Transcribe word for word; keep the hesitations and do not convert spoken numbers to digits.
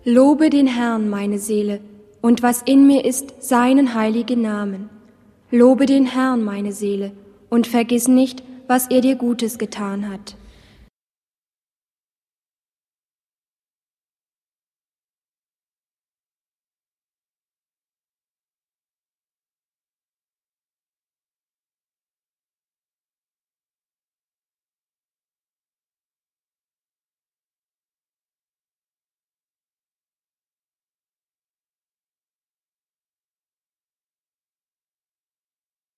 Lobe den Herrn, meine Seele, und was in mir ist, seinen heiligen Namen. Lobe den Herrn, meine Seele, und vergiss nicht, was er dir Gutes getan hat.